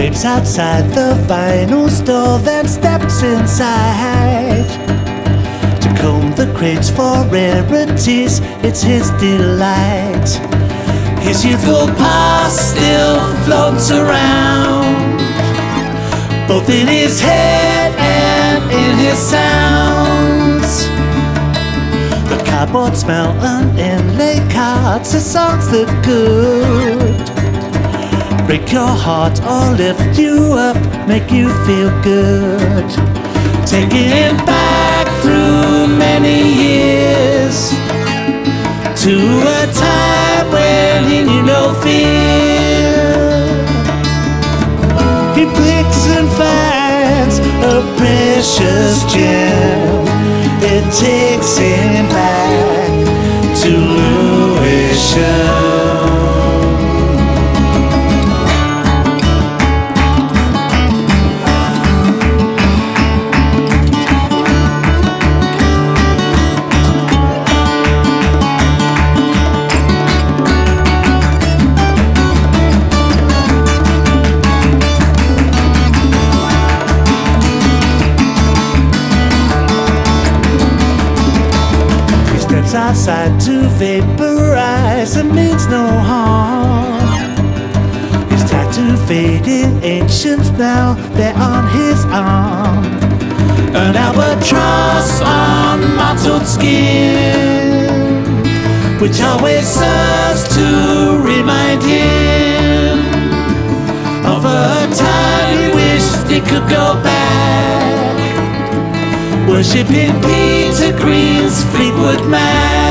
waits outside the vinyl store, then steps inside to comb the crates for rarities. It's his delight. His youthful past still floats around, both in his head and in his sounds. The cardboard smell and inlaid cards, the songs that could break your heart or lift you up, make you feel good. Taking him back through many years to a time when he knew no fear. He picks and finds a precious gem. It takes him back to Lewisham. Outside to vaporize, it means no harm. His tattoo fading ancients now, they're on his arm. An albatross on mottled skin, which always serves to remind him of a time he wished he could go back, worshipping Peter Green's Fleetwood Mac.